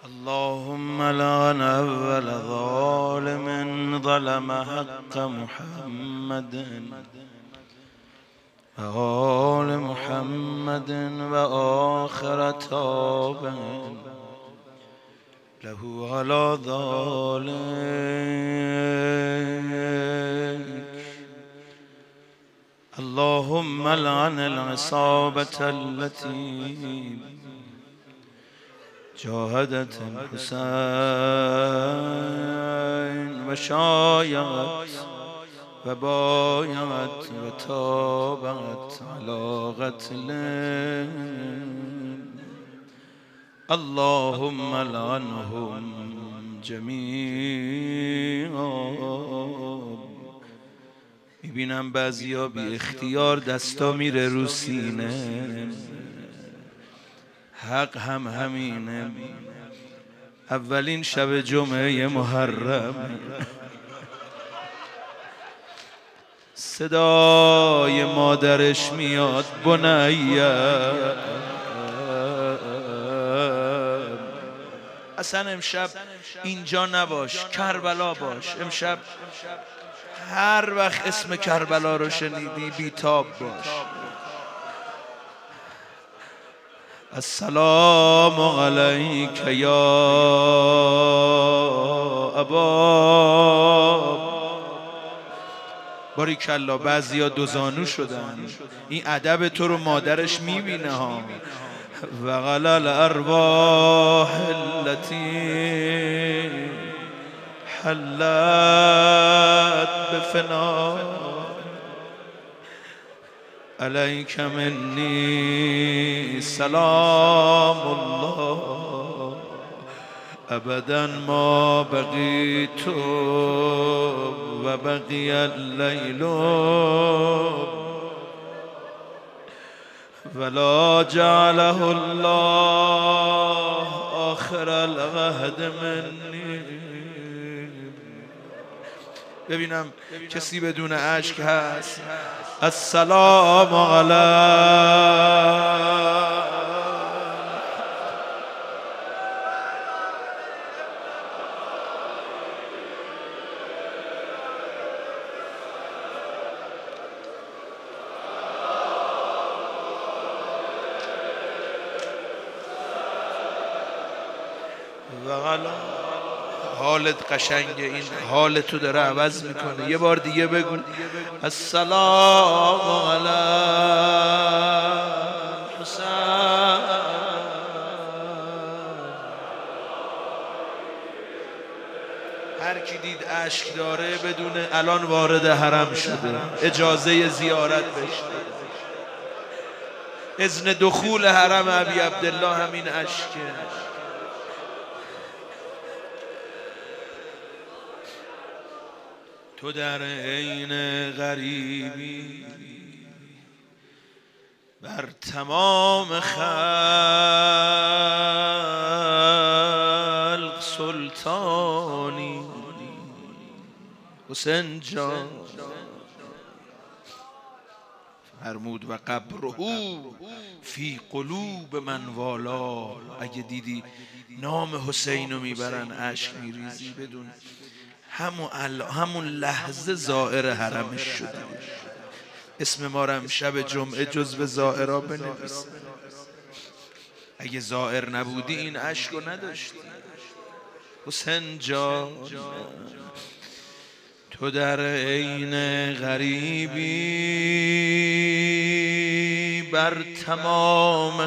اللهم لعن أول ظالم ظلم حق محمد وآل محمد وآخر تابع له على ذلك. اللهم لعن العصابة التي جاهدت الحسين وشايعت وبايعت وتابعت على قتله. اللهم لعنهم جميعا. میبینم بعضیا بی اختیار دستا میره رو سینه. حق هم همینه. اولین شب جمعه محرم صدای مادرش میاد بنیه. اصلا امشب اینجا نباش، کربلا باش. امشب هر وقت اسم کربلا رو شنیدی بیتاب باش. السلام علیک یا ابا. باریکلا. بعضیا دوزانو شدن. این ادب تو رو مادرش میبینه ها. وقال الارواح التي حلت بفنا علیک منی سلام الله ابدا ما بقیت و بقی اللیل ولا جعله الله آخر العهد منی. ببینم کسی بدون اشک هست. السلام علیک. حالت قشنگه. این حالت تو داره عوض میکنه. یه بار دیگه بگو السلام علی حسین. هر کی دید اشک داره بدون الان وارد حرم شده، اجازه زیارت بشه. اذن دخول حرم ابی عبدالله همین اشکه. تو در عین غریبی بر تمام خلق سلطانی. حسین جان فرمود و قبره فی قلوب من والا. اگه دیدی نام حسین رو میبرن اشک میریزی، بدون همون لحظه زائر حرمش شده. اسم ما رو شب جمعه جزو زائرها بنویس. اگه زائر نبودی این اشک رو نداشتی. حسین جان تو در عین غریبی بر تمام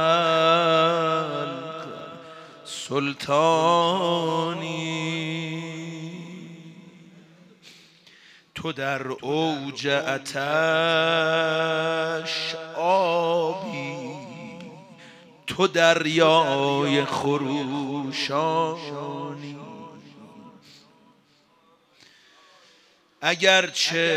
خلق سلطانی. تو در اوج آتش آبی، تو دریای خروشانی. اگرچه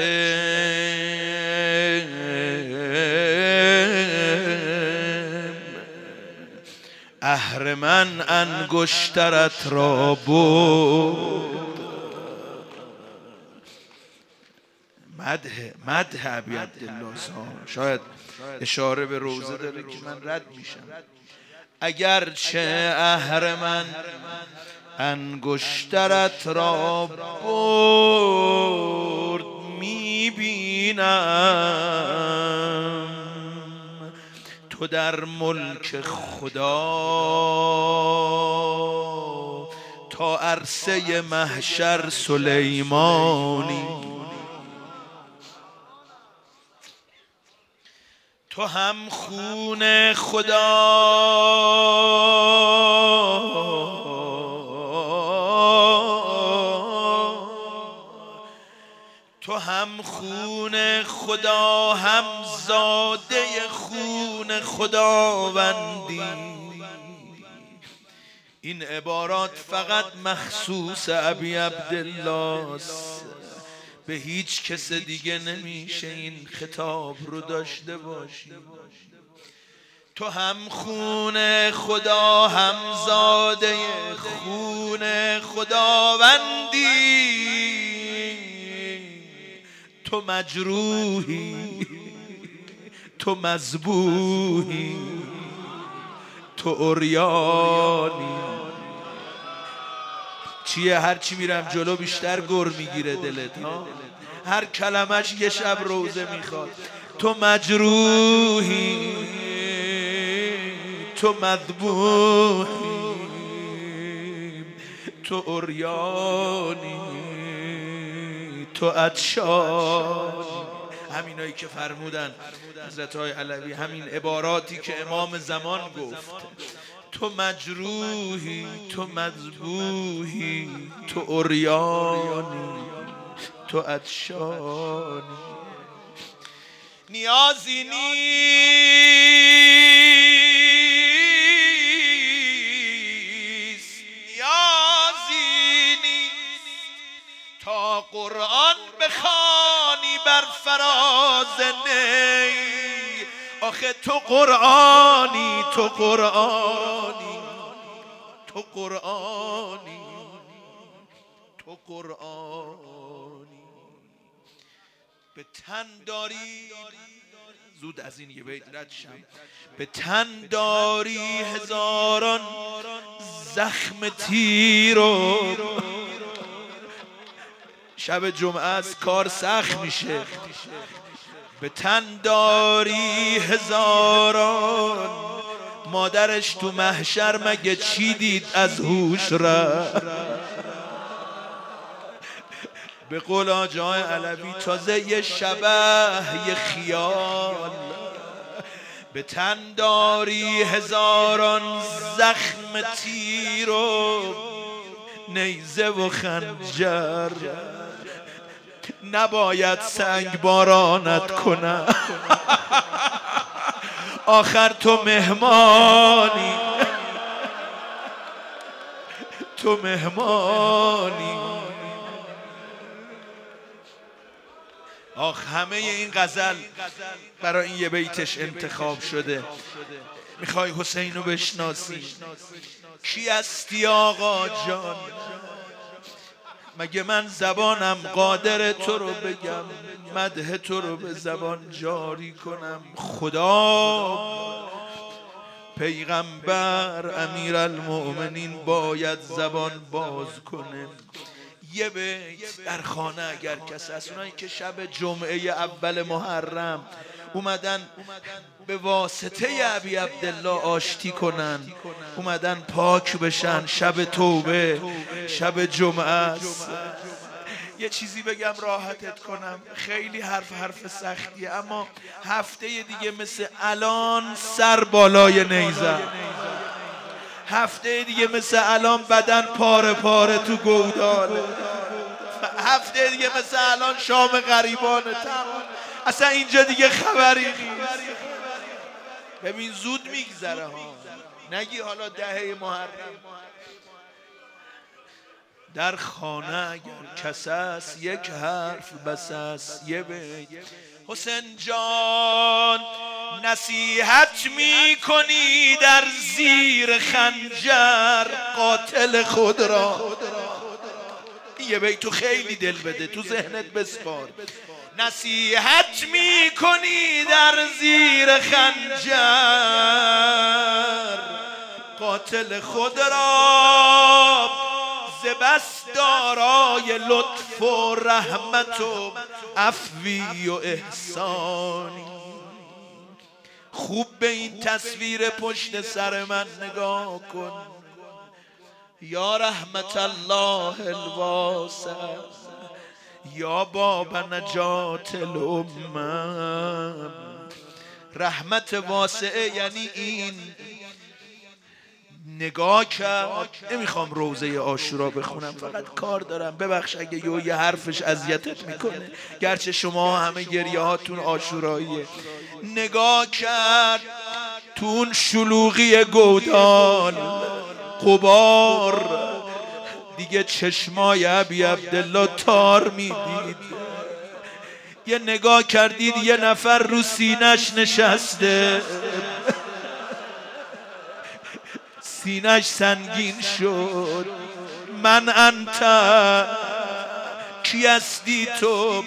اهرمن انگشترت را بود. مدح ابی عبدالله شاید اشاره به روزه داره که من رد میشم. اگرچه اهرمن انگشترت را برد میبینم تو در ملک خدا تا عرصه محشر سلیمانی تو هم خون خدا تو هم خون خدا هم زاده خون خداوندی. این عبارات فقط مخصوص ابی عبدالله است، به هیچ کس دیگه نمیشه این خطاب رو داشته باشی. تو هم خون خدا هم زاده خون خداوندی، تو مجروحی تو مذبوحی تو عریانی. چیه هرچی میرم جلو بیشتر گر میگیره دلت ها، هر کلمش یه شب روزه میخواد. تو مجروحی تو مذبوحی تو عریانی تو عطشانی. همینایی که فرمودن حضرت های علوی، همین عباراتی که امام زمان گفت، تو مجروحی تو مذبوحی تو عریانی تو عطشانی. نیازی نیست تا قرآن بخوانی بر فراز نی. آخه تو قرآنی تو قرآنی تو قرآنی تو قرآنی. به تن داری زود از این یه بیت رد شم. به تن داری هزاران زخم تیر و شب جمعه از کار سخت میشه. به تن داری هزاران، مادرش تو محشر مگه چی دید از هوش رفت؟ به قول آجای علوی تازه یه شبه یه خیال. به تن داری هزاران زخم تیر و نیزه و خنجر، نباید سنگ بارانت کنم آخر تو مهمانی تو مهمانی. آخ همه این غزل برای این یه بیتش انتخاب شده. میخوای حسین رو بشناسی؟ کی هستی آقا جان؟ مگه من زبانم قادر تو رو بگم، مدح تو رو به زبان جاری کنم؟ خدا پیغمبر امیرالمؤمنین باید زبان باز کنه. یه بیت در خانه اگر کس هست، اونایی که شب جمعه اول محرم اومدن به واسطه ابی عبدالله آشتی کنن، اومدن پاک بشن، شب توبه شب جمعه است. یه چیزی بگم راحتت کنم، خیلی حرف سختیه، اما هفته دیگه مثل الان سر بالای نیزه، هفته دیگه مثل الان بدن پاره پاره تو گوداله، هفته دیگه مثل الان شام غریبانه تمام، اصلا اینجا دیگه خبری نیست. ببین زود میگذره ها، نگی حالا دهه محرم. در خانه اگر کس است یک حرف بس است، یه بیت. حسین جان نصیحت میکنی در زیر خنجر قاتل خود را. یه بیت تو خیلی دل بده، تو ذهنت بسپار. نصیحت میکنی در زیر خنجر قاتل خود را ز بس دارای لطف و رحمت و عفوی و احسانی. خوب به این تصویر پشت سر من نگاه کن. یا رحمت الله الواسع، یا باب نجات الامم. رحمت واسعه یعنی این. نگاه کرد. نمیخوام روزه عاشورا بخونم، فقط کار دارم، ببخش اگه یه حرفش اذیتت میکنه، گرچه شما همه گریه هاتون عاشوراییه. نگاه کرد تو اون شلوغی گودال غبار، دیگه چشمای ابی عبدالله تار میدید. یه نگاه کردید یه نفر رو سینش نشسته، سینش سنگین شد. من انت، کی هستی تو؟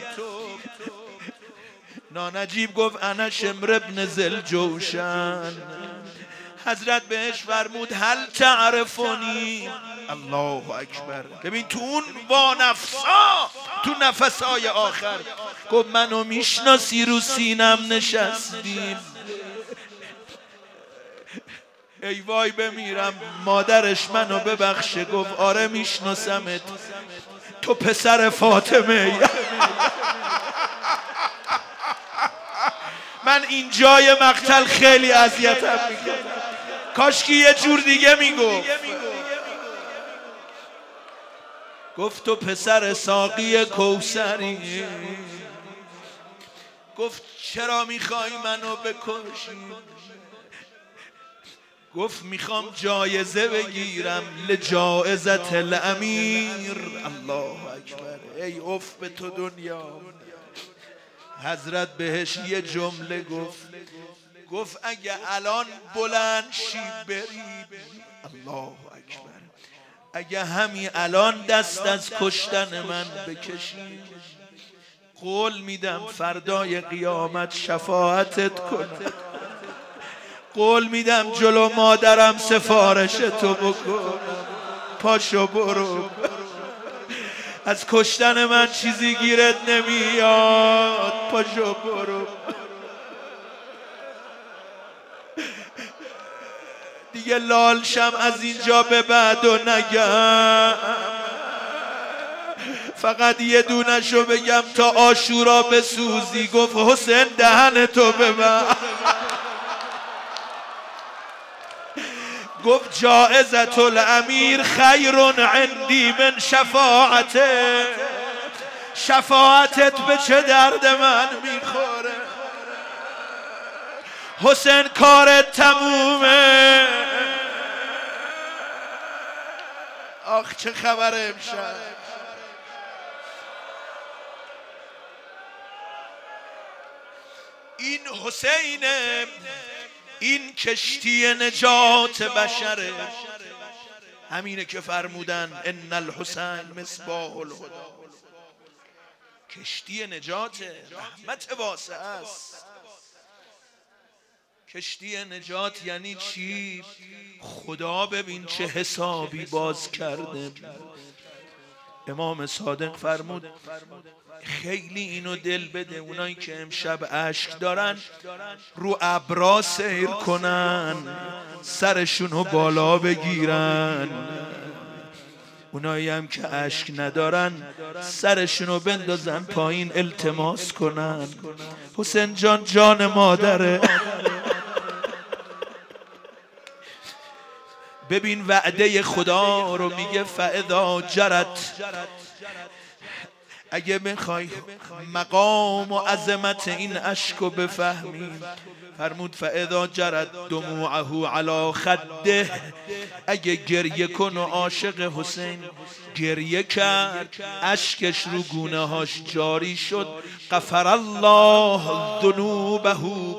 نانجیب گفت انا شمر ابن ذوالجوشن. حضرت بهش فرمود هل تعرفونی؟ الله اکبر. ببین تو اون وانفسا، تو نفسای آخر گفت منو میشناسی؟ رو سینم نشستی. ای وای بمیرم. مادرش منو ببخشه. گفت آره میشناسمت، تو پسر فاطمه. من این جای مقتل خیلی اذیتم میکنه. کاش که یه جور دیگه میگفت. گفت تو پسر ساقی کوثری. گفت چرا میخوای منو بکشی؟ گفت میخوام جایزه بگیرم لجائزت الامیر. الله اکبر. ای اف به تو دنیا. حضرت بهش یه جمله گفت اگه الان بلند شی بری، الله اکبر، اگه همین الان دست از کشتن من بکشی، قول میدم فردای قیامت شفاعتت کنم. قول میدم جلو مادرم سفارشتو بکنم. پاشو برو. از کشتن من چیزی گیرت نمیاد. پاشو برو. دیگه لالشم از اینجا به بعد و نگم، فقط یه دونشو بگم تا عاشورا بسوزی. گفت حسین دهنتو ببند. گفت جائزت الامیر خیر عندی من شفاعته. شفاعتت به چه درد من میخوره؟ حسین کارت تمومه. آخ چه خبره امشب. این حسینه، این کشتی نجات بشره. همینه که فرمودن ان الحسین مصباح الهدی. کشتی نجات، رحمت واسعه است. کشتی نجات یعنی چی؟ خدا ببین چه حسابی باز کرده. امام صادق فرمود خیلی اینو دل بده اونایی که امشب اشک دارن رو ابرا سیر کنن، سرشونو بالا بگیرن. اونایی هم که اشک ندارن سرشونو بندازن پایین التماس کنن. حسین جان جان مادره. ببین وعده خدا رو میگه فاذا جرت. اگه بخوای مقام و عظمت این اشکو بفهمی، فرمود فاذا جرت دموعه علی خده. اگه گریه کن و عاشق حسین گریه کرد، اشکش رو گونه هاش جاری شد، غفر الله ذنوبه.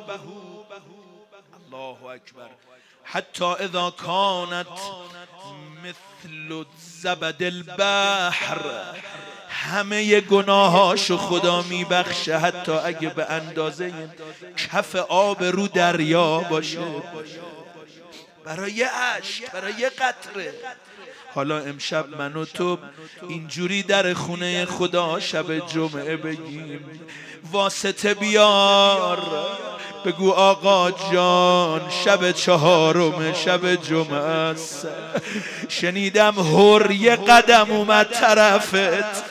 الله اکبر. حتی اذا كانت مثل زبد البحر. همه گناهاشو خدا میبخشه حتی اگه به اندازه کف آب رو دریا باشه. برای اشک، برای قطره. حالا امشب من و تو اینجوری در خونه خدا شب جمعه بگیم واسطه بیار، بگو آقا جان شب چهارم شب جمعه است، شنیدم هر یه قدم اومد طرفت،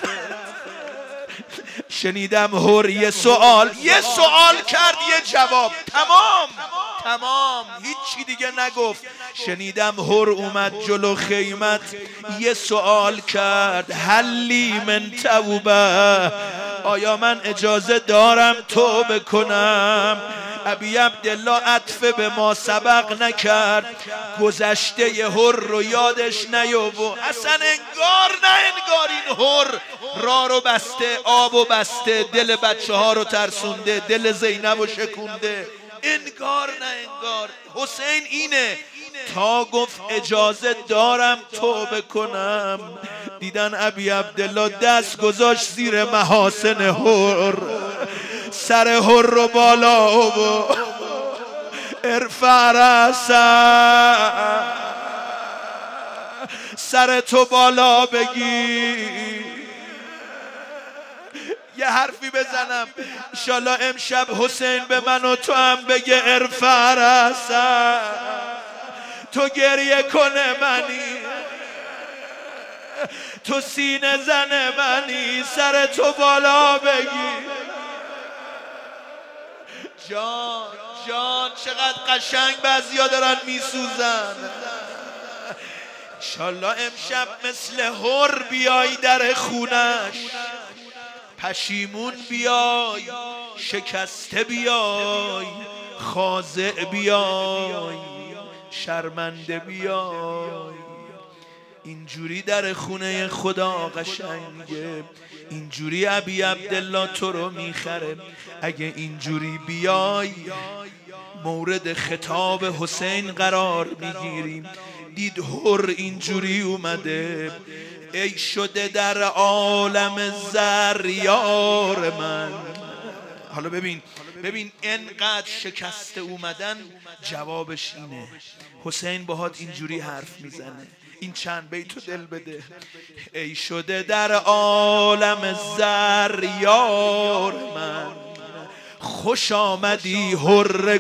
شنیدم هر یه سوال کرد یه جواب، تمام هیچی دیگه نگفت. شنیدم هر اومد جلو خیمت یه سوال کرد هلی من توبه، آیا من اجازه دارم توبه کنم؟ ابی عبدالله عطف به ما سبق نکرد، گذشته ی هر رو یادش نیاورد. اصلا انگار این هر را رو بسته، آب و بسته، دل بچه ها رو ترسونده، دل زینب رو شکونده. انگار حسین اینه تا گفت اجازه دارم توبه کنم، دیدن ابی عبدالله دست گذاشت زیر محاسن هر، سر هر رو بالا و ارفع رأسک، سر تو بالا بگی. یه حرفی بزنم انشالله امشب حسین به من و تو هم بگه ارفع رأسک، تو گریه کنه منی، تو سینه زن منی، سر تو بالا بگی. جان چقدر قشنگ بعضیا دارن میسوزن. انشالله امشب مثل هر بیای در خونش، پشیمون بیای، شکسته بیای، خاضع بیای، شرمنده بیای. اینجوری در خونه خدا قشنگه، اینجوری ابی عبدالله تو رو میخره. اگه اینجوری بیای مورد خطاب حسین قرار میگیریم. دید هر اینجوری اومده، ای شده در عالم زر یار من. حالا ببین انقدر شکسته اومدن جوابش اینه. حسین باهات اینجوری حرف میزنه، این چند بیتو دل بده. ای شده در عالم زر یار من، خوش آمدی هر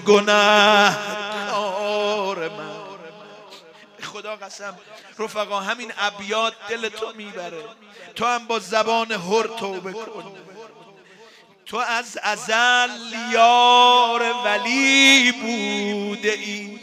گنهکار من. خدا قسم رفقا همین ابیات دل تو میبره. تو هم با زبان هر توبه کن. تو از ازل یار ولی بوده ای.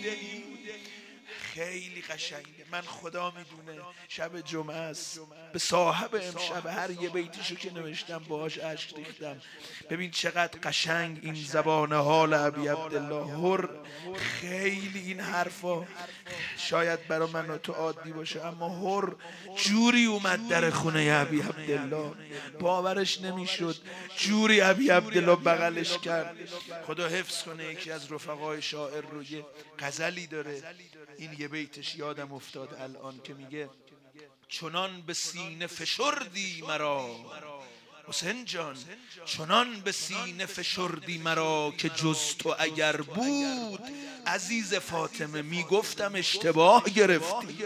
خیلی قشنگه. من خدا میدونه شب جمعه است، به صاحب امشب هر یه بیتیشو که نوشتم باهاش اشک ریختم. ببین چقدر قشنگ این زبان حال ابی عبدالله هر. خیلی این حرفا شاید برای من و تو عادی باشه، اما هر جوری اومد در خونه ابی عبدالله باورش نمیشد، جوری ابی عبدالله بغلش کرد. خدا حفظ کنه. یکی از رفقای شاعر رو یه غزلی داره، این یه بیتش یادم افتاد الان که میگه چنان به سینه فشردی مرا حسین جان، چنان به سینه فشردی مرا که جز تو اگر بود عزیز فاطمه میگفتم اشتباه گرفتی.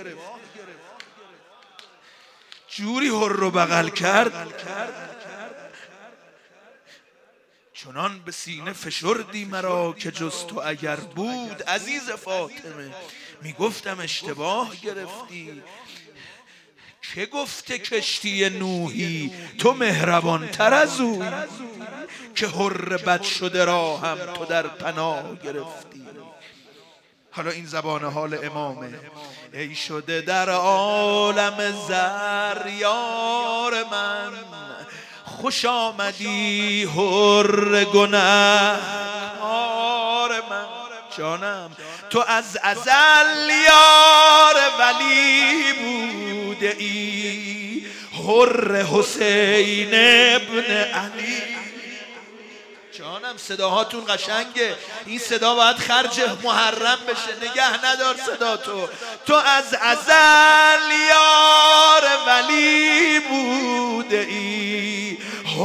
جوری هر رو بغل کرد، چنان به سینه فشردی مرا که جز تو اگر بود عزیز فاطمه میگفتم اشتباه گرفتی. که گفته کشتی نوحی تو مهربان تر از او، که هر بد شده را هم تو در پناه گرفتی. حالا این زبان حال امامه. ای شده در عالم زر یار من، خوش آمدی هر گنهکار من. جانم تو از ازل یار ولی بوده ای، هر حسین ابن علی. جانم صداهاتون قشنگه، این صدا باید خرج محرم بشه، نگه ندار صدا تو. تو از ازل یار ولی بوده ای،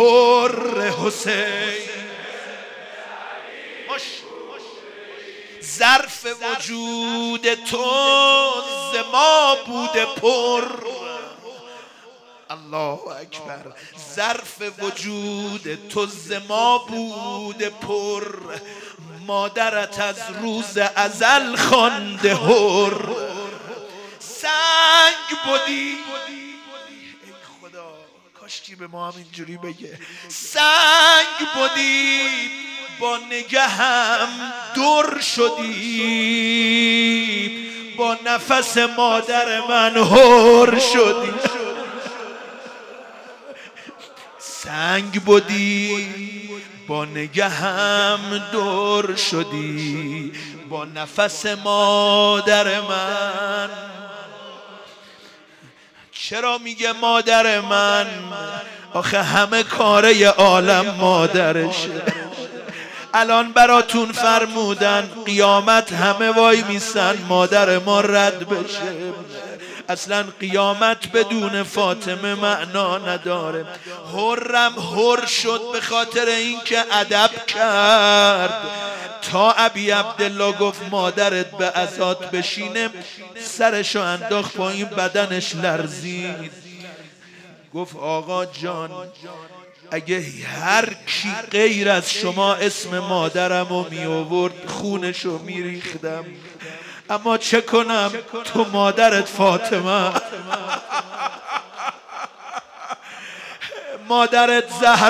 هر حسین. ظرف وجود تو ز ما بوده پر. الله اکبر. ظرف وجود تو ز ما بوده پر، مادرت از روز ازل خوانده هر. سنگ بودی، ای خدا کاشکی به ما هم اینجوری بگه، سنگ بودی با نگهم در شدی، با نفس مادر من هر شدی. سنگ بودی با نگهم در شدی، با نفس مادر من. چرا میگه مادر من؟ آخه همه کاره عالم مادرشه. الان براتون فرمودن قیامت همه وای میسن مادر ما رد بشه. اصلا قیامت بدون فاطمه معنا نداره. هرم هر شد به خاطر اینکه ادب کرد. تا ابی عبدالله گفت مادرت به عزات بشینه، سرشو انداخت پایین، بدنش لرزید. گفت آقا جان اگه هر کی غیر از شما اسم مادرمو می آورد خونشو می ریختم، اما چه کنم تو مادرت فاطمه، مادرت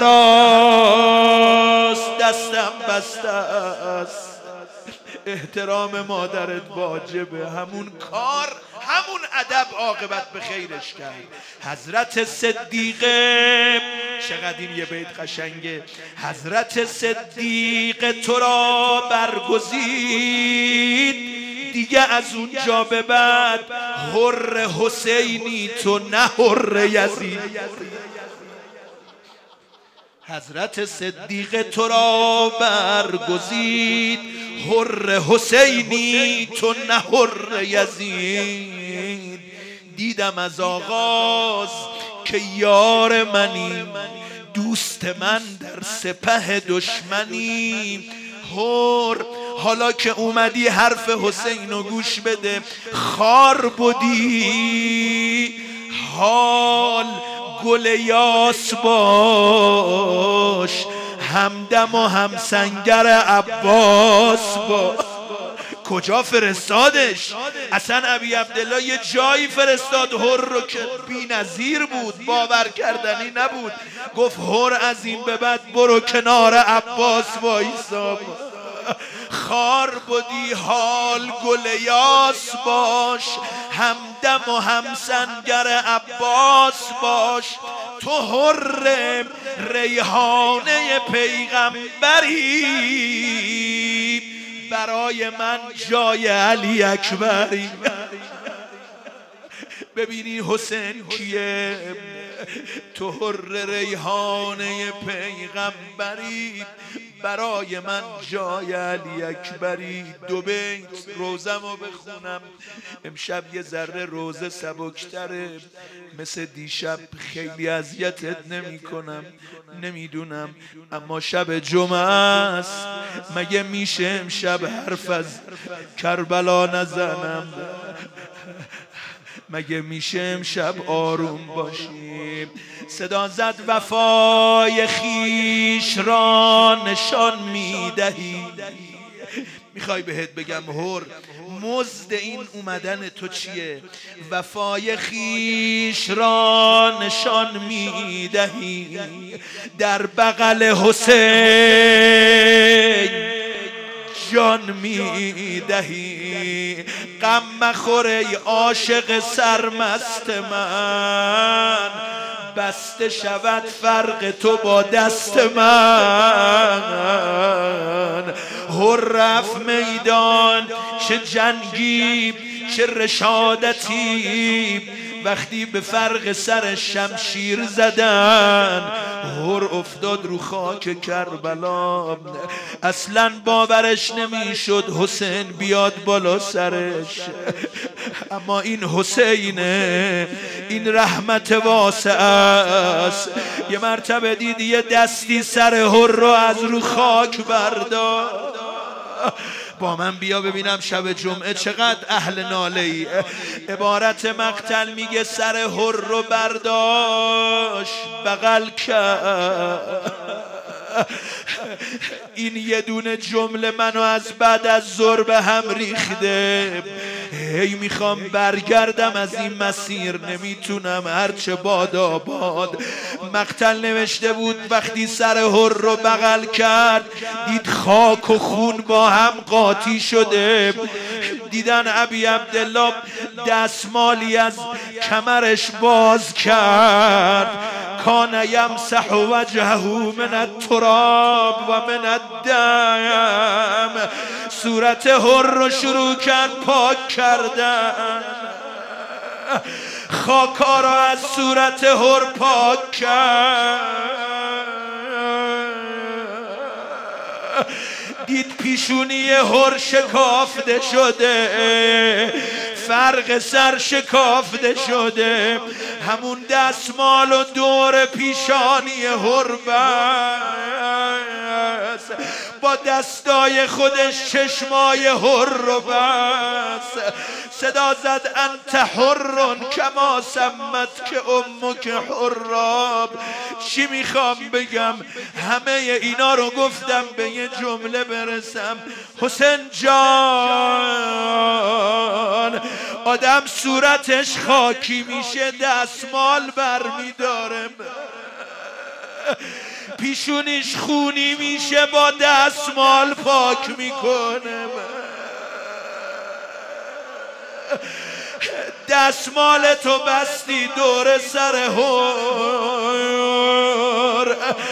زهراست، دستم بسته است. احترام مادرت واجبه. همون کار، همون ادب عاقبت به خیرش کرد. حضرت صدیقه، چقدر این یه بیت قشنگه. حضرت صدیقه تو را برگزید، دیگه از اونجا به بعد حر حسینی تو نه حر یزید. حضرت صدیقه تو را برگزید، حر حسینی تو نه حر یزید. دیدم از آغاز که یار منی، دوست من در سپه دشمنی. حالا که اومدی حرف حسینو گوش بده. خار بودی حال گل یاس باش، همدم و همسنگر عباس باش. کجا فرستادش؟ اصلا ابی عبدالله یه جایی فرستاد هر رو که بی نظیر بود، باور کردنی نبود. گفت هر از این به بعد برو کنار عباس وایسا. خار بودی حال گل یاس باش، همدم و همسنگر عباس باش. تو حر ریحانه پیغمبری، برای من جای علی اکبری. ببینی حسین کیه؟ تو حر ریحانه پیغمبری، برای من جای علی اکبری. دو بیت روزمو بخونم. امشب یه ذره روزه سبکتره، مثل دیشب خیلی اذیتت نمی کنم، نمیدونم، اما شب جمعه است. مگه میشه امشب حرف از کربلا نزنم؟ مگه میشه امشب آروم باشیم؟ صدا زد وفای خیش را نشان میدهی. میخوای بهت بگم هر مزد این اومدن تو چیه؟ وفای خیش را نشان میدهی، در بغل حسین جان میدهی. غم مخور ای عاشق سرمست من، بسته شود فرق تو با دست من. هر رفت میدان چه جنگی چه رشادتی، وقتی به فرق سر شمشیر زدن هر افتاد رو خاک کربلا. اصلا باورش نمیشد حسین بیاد بالا سرش، اما این حسینه، این رحمت واسع است. یه مرتبه دید یه دستی سر هر رو از رو خاک برداشت، با من بیا ببینم شب جمعه چقدر اهل ناله ای. عبارت مقتل میگه سر حر رو برداشت بغل کرد. این یه دونه جمله منو از بعد از ظهر به هم ریخته. هی میخوام برگردم از این مسیر نمیتونم هرچه باد. مقتل نوشته بود وقتی سر حر رو بغل کرد دید خاک و خون با هم قاطی شده. دیدن ابی عبدالله دستمالی از کمرش باز کرد. کان یمسح وجهه من التراب و من الدم. صورت حر رو شروع کرد پاک کردن. خاکا را از صورت حر پاک کرد. دید پیشونی حر شکافته شده، فرق سر شکافته شده، همون دستمال و دور پیشانی حر بست، با دستای خودش چشمای حر رو بست. صدا زد انت حر کما سمت که امک حراب. چی میخوام بگم؟ همه اینا رو گفتم به یه جمله برسم. حسین جان آدم صورتش خاکی میشه دستمال بر میداره، پیشونیش خونی میشه با دستمال پاک میکنه. دستمال تو بستی دور سر حر.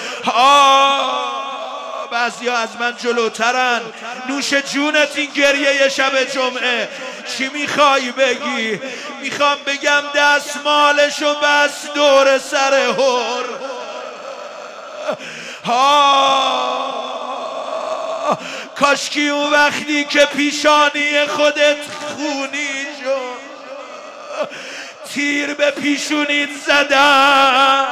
بعضی ها از من جلوترن. نوش جونت این گریه شب جمعه. چی میخوای بگی؟ میخوام بگم دستمالشو بست دور سر حر. کاشکی اون وقتی که پیشانی خودت خونی شد، تیر به پیشونیت زدن،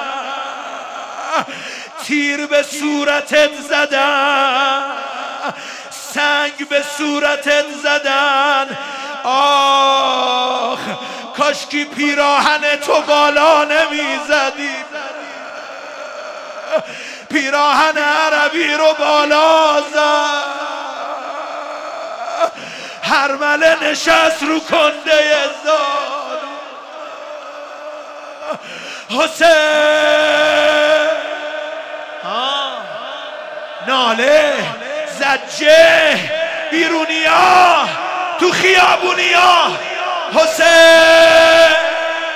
تیر به صورتت زدن، سنگ به صورتت زدن. آخ کاشکی پیراهن تو بالا نمیزدی، پیراهن عربی رو بالا زد. هرمله نشست رو کنده زانو. حسین ناله زجه بیرونیا تو خیابونیا. حسین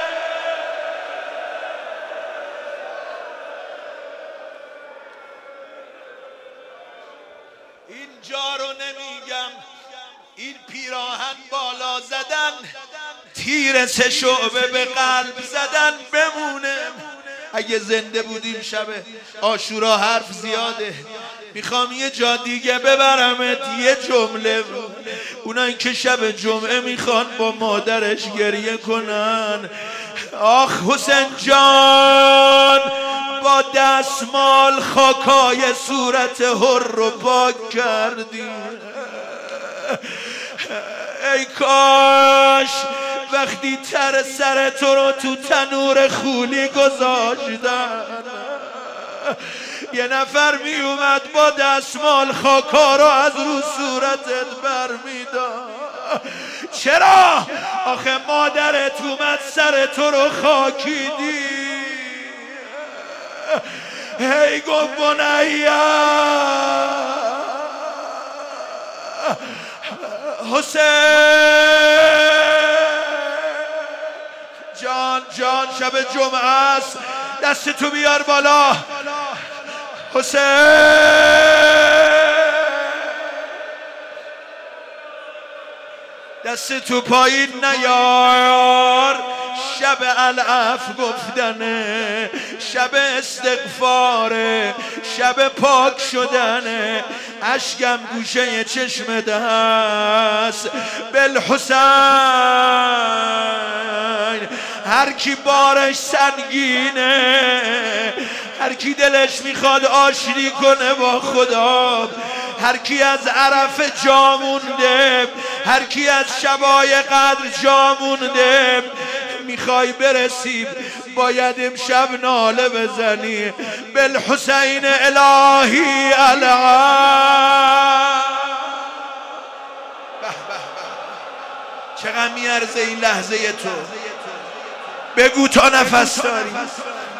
اینجا رو نمیگم، این پیراهن بالا زدن، تیر 3 شعبه به قلب زدن بمونه. اگه زنده بودیم شب عاشورا حرف زیاده. میخوام یه جا دیگه ببرمت یه جمله. اونایی که شب جمعه میخوان با مادرش گریه کنن. آخ حسین جان با دستمال خاکای صورت حر رو پاک کردی. ای کاش وقتی تر سر تو رو تو تنور خولی گذاشتن یه نفر می اومد با دستمال خاکا رو از رو صورتت بر میداد. چرا؟ آخه مادرت اومد سر تو رو خاکیدی. هی گفت بنیا حسین جان شب جمعه است، دست تو بیار بالا. حسین دست تو پایین نیار. شب العف گفتنه، شب استغفاره، شب پاک شدنه. اشکم گوشه چشم دست بالحسین. هر کی بارش سنگینه، هر کی دلش میخواد آشتی کنه با خدا، هر کی از عرف جا مونده، هر کی از شبای قدر جا مونده، میخوای برسی باید امشب ناله بزنی بالحسین الهی العام. چقدر میارزه این لحظه تو؟ بگو تا نفس داری.